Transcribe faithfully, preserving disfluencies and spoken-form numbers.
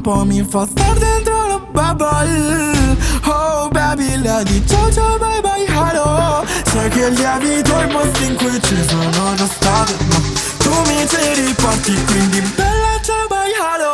po' mi fa star dentro la bubble. Oh baby, lady, ciao ciao bye bye hello. Sai che lievito i posti in cui ci sono già stato, ma tu mi ci riporti, quindi bella ciao bye hello.